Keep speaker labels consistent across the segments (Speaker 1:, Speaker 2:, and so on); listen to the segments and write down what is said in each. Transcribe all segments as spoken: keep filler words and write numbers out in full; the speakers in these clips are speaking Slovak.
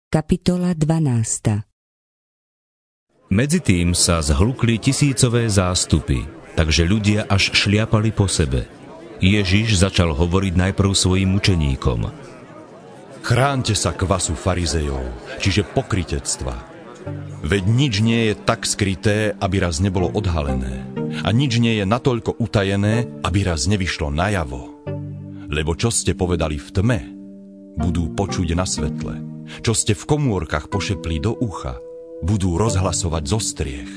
Speaker 1: Kapitola dvanásta.
Speaker 2: Medzitým sa zhlukli tisícové zástupy, takže ľudia až šliapali po sebe. Ježiš začal hovoriť najprv svojim učeníkom.
Speaker 3: Chránte sa kvasu farizejov, čiže pokrytectva. Veď nič nie je tak skryté, aby raz nebolo odhalené. A nič nie je natoľko utajené, aby raz nevyšlo najavo. Lebo čo ste povedali v tme, budú počuť na svetle. Čo ste v komórkach pošepli do ucha, budú rozhlasovať zo striech.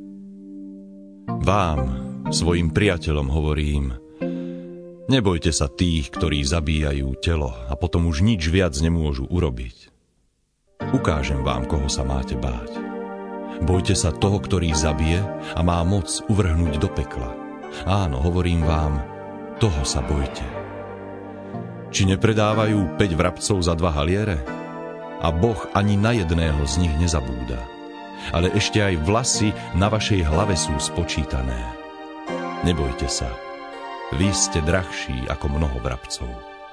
Speaker 3: Vám, svojim priateľom hovorím, nebojte sa tých, ktorí zabíjajú telo a potom už nič viac nemôžu urobiť. Ukážem vám, koho sa máte báť. Bojte sa toho, ktorý zabije a má moc uvrhnúť do pekla. Áno, hovorím vám, toho sa bojte. Či nepredávajú päť vrabcov za dva haliere? A Boh ani na jedného z nich nezabúda. Ale ešte aj vlasy na vašej hlave sú spočítané. Nebojte sa, vy ste drahší ako mnoho vrabcov.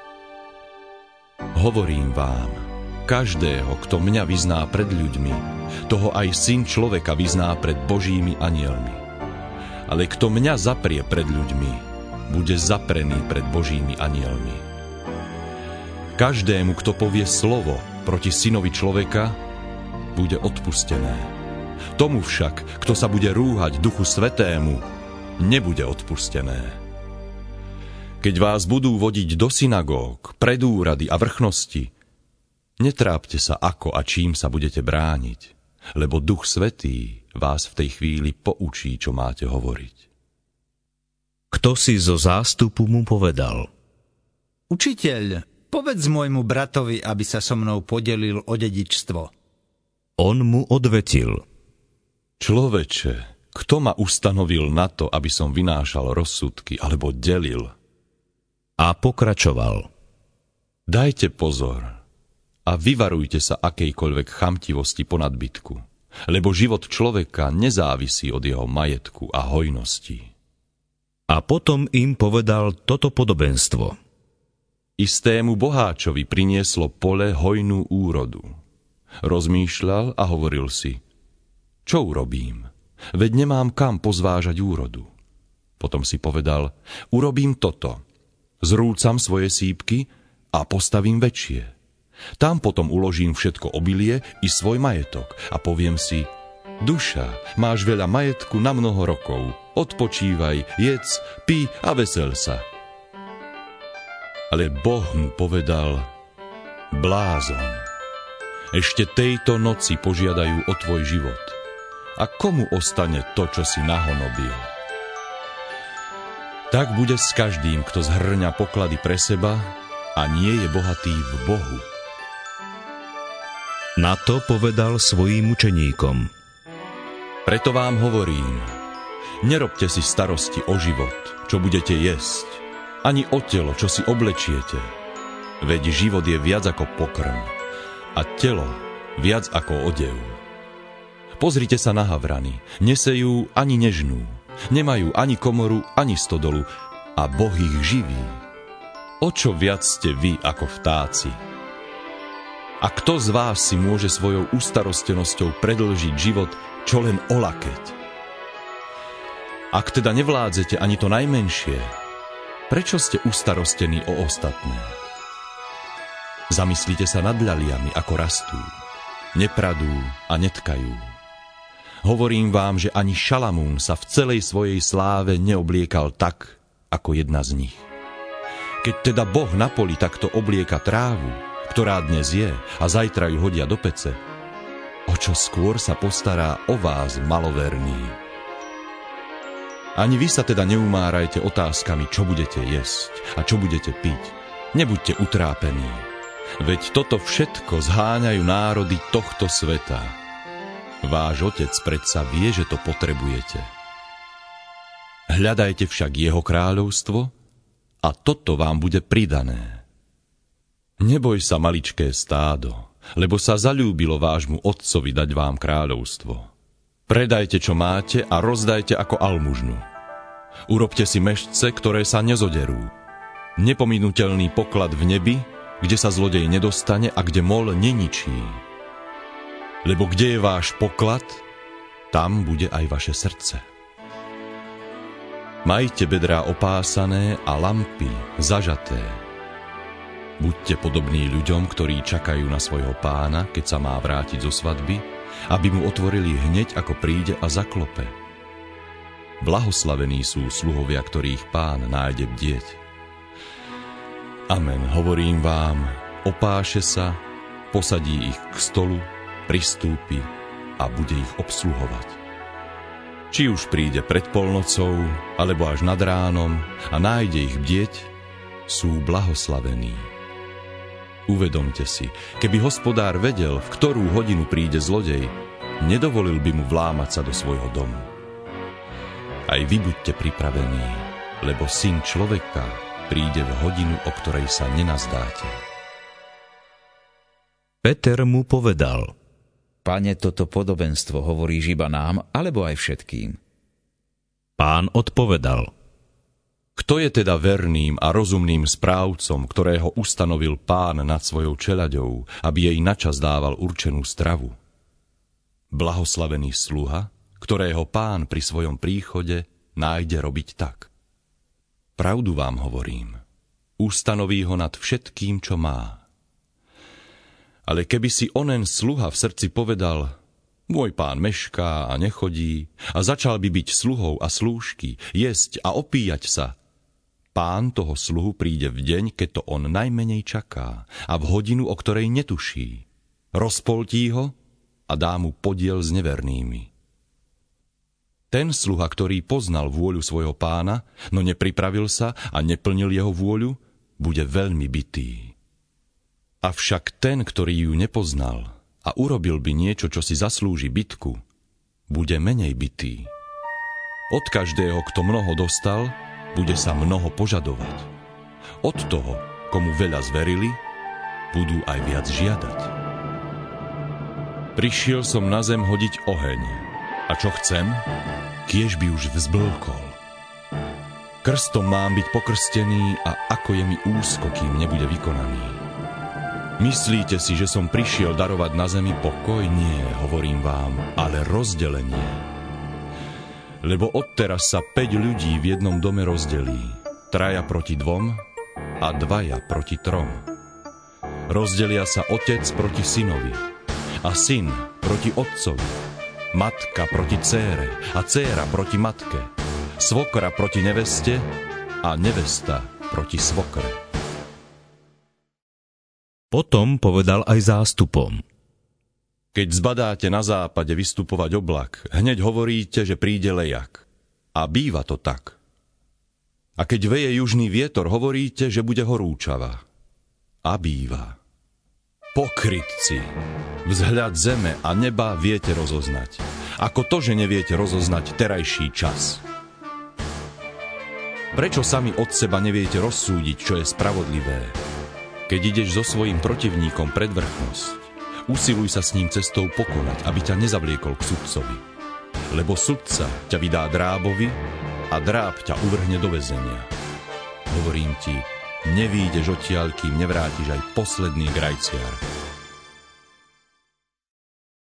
Speaker 3: Hovorím vám, každého, kto mňa vyzná pred ľuďmi, toho aj Syn človeka vyzná pred Božími anielmi. Ale kto mňa zaprie pred ľuďmi, bude zaprený pred Božími anielmi. Každému, kto povie slovo proti Synovi človeka, bude odpustené. Tomu však, kto sa bude rúhať Duchu Svätému, nebude odpustené. Keď vás budú vodiť do synagóg, pred úrady a vrchnosti, netrápte sa, ako a čím sa budete brániť, lebo Duch Svätý vás v tej chvíli poučí, čo máte hovoriť.
Speaker 2: Kto si zo zástupu mu povedal:
Speaker 4: Učiteľ, povedz môjmu bratovi, aby sa so mnou podelil o dedičstvo.
Speaker 2: On mu odvetil:
Speaker 3: Človeče, kto ma ustanovil na to, aby som vynášal rozsudky alebo delil?
Speaker 2: A pokračoval:
Speaker 3: Dajte pozor a vyvarujte sa akejkoľvek chamtivosti po nadbytku, lebo život človeka nezávisí od jeho majetku a hojnosti.
Speaker 2: A potom im povedal toto podobenstvo.
Speaker 3: Istému boháčovi prinieslo pole hojnú úrodu. Rozmýšľal a hovoril si: Čo urobím? Veď nemám kam pozvážať úrodu. Potom si povedal: Urobím toto. Zrúcam svoje sýpky a postavím väčšie. Tam potom uložím všetko obilie i svoj majetok a poviem si: Duša, máš veľa majetku na mnoho rokov. Odpočívaj, jedz, pí a vesel sa. Ale Boh mu povedal: Blázon, ešte tejto noci požiadajú o tvoj život. A komu ostane to, čo si nahonobil? Tak bude s každým, kto zhrňa poklady pre seba a nie je bohatý v Bohu.
Speaker 2: Na to povedal svojim učeníkom:
Speaker 3: Preto vám hovorím, nerobte si starosti o život, čo budete jesť, ani o telo, čo si oblečiete. Veď život je viac ako pokrm a telo viac ako odev. Pozrite sa na havrany, nesejú ani nežnú, nemajú ani komoru, ani stodolu a Boh ich živí. O čo viac ste vy ako vtáci? A kto z vás si môže svojou ustarostenosťou predĺžiť život čo len o lakeť? Ak teda nevládzete ani to najmenšie, prečo ste ustarostení o ostatné? Zamyslite sa nad ľaliami, ako rastú. Nepradú a netkajú. Hovorím vám, že ani Šalamún sa v celej svojej sláve neobliekal tak, ako jedna z nich. Keď teda Boh na poli takto oblieka trávu, ktorá dnes je a zajtra ju hodia do pece, o čo skôr sa postará o vás, maloverní. Ani vy sa teda neumárajte otázkami, čo budete jesť a čo budete piť. Nebuďte utrápení. Veď toto všetko zháňajú národy tohto sveta. Váš Otec predsa vie, že to potrebujete. Hľadajte však jeho kráľovstvo a toto vám bude pridané. Neboj sa, maličké stádo, lebo sa zaľúbilo vášmu Otcovi dať vám kráľovstvo. Predajte, čo máte a rozdajte ako almužnu. Urobte si mešce, ktoré sa nezoderú. Nepominuteľný poklad v nebi, kde sa zlodej nedostane a kde mol neničí. Lebo kde je váš poklad, tam bude aj vaše srdce. Majte bedrá opásané a lampy zažaté. Buďte podobní ľuďom, ktorí čakajú na svojho pána, keď sa má vrátiť zo svadby, aby mu otvorili hneď, ako príde a zaklope. Blahoslavení sú sluhovia, ktorých pán nájde bdieť. Amen, hovorím vám, opáše sa, posadí ich k stolu, pristúpi a bude ich obsluhovať. Či už príde pred polnocou, alebo až nad ránom a nájde ich bdieť, sú blahoslavení. Uvedomte si, keby hospodár vedel, v ktorú hodinu príde zlodej, nedovolil by mu vlámať sa do svojho domu. Aj vy buďte pripravení, lebo Syn človeka príde v hodinu, o ktorej sa nenazdáte.
Speaker 2: Peter mu povedal:
Speaker 5: Pane, toto podobenstvo hovoríš iba nám, alebo aj všetkým?
Speaker 2: Pán odpovedal:
Speaker 3: Kto je teda verným a rozumným správcom, ktorého ustanovil pán nad svojou čeľaďou, aby jej načas dával určenú stravu? Blahoslavený sluha, ktorého pán pri svojom príchode nájde robiť tak. Pravdu vám hovorím, ustanoví ho nad všetkým, čo má. Ale keby si onen sluha v srdci povedal: Môj pán mešká a nechodí, a začal by byť sluhou a slúžky, jesť a opíjať sa, pán toho sluhu príde v deň, keď to on najmenej čaká, a v hodinu, o ktorej netuší. Rozpoltí ho a dá mu podiel s nevernými. Ten sluha, ktorý poznal vôľu svojho pána, no nepripravil sa a neplnil jeho vôľu, bude veľmi bitý. Avšak ten, ktorý ju nepoznal a urobil by niečo, čo si zaslúži bitku, bude menej bitý. Od každého, kto mnoho dostal, bude sa mnoho požadovať. Od toho, komu veľa zverili, budú aj viac žiadať. Prišiel som na zem hodiť oheň. A čo chcem? Kiež by už vzblkol. Krstom mám byť pokrstený a ako je mi úzko, kým nebude vykonaný. Myslíte si, že som prišiel darovať na zemi pokoj? Nie, hovorím vám, ale rozdelenie. Lebo odteraz sa päť ľudí v jednom dome rozdelí. Traja proti dvom a dvaja proti trom. Rozdelia sa otec proti synovi a syn proti otcovi. Matka proti dcére a dcéra proti matke. Svokra proti neveste a nevesta proti svokre.
Speaker 2: Potom povedal aj zástupom:
Speaker 3: Keď zbadáte na západe vystupovať oblak, hneď hovoríte, že príde lejak. A býva to tak. A keď veje južný vietor, hovoríte, že bude horúčava. A býva. Pokrytci, vzhľad zeme a neba viete rozoznať. Ako to, že neviete rozoznať terajší čas. Prečo sami od seba neviete rozsúdiť, čo je spravodlivé? Keď ideš so svojím protivníkom pred vrchnosť, usiluj sa s ním cestou pokonať, aby ťa nezavliekol k sudcovi. Lebo sudca ťa vydá drábovi a dráb ťa uvrhne do väzenia. Hovorím ti, nevídeš odtiaľ, kým nevrátiš aj posledný grajciar.